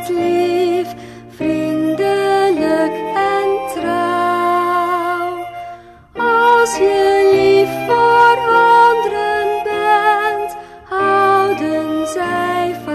altijd lief, vriendelijk en trouw. Als je lief voor anderen bent, houden zij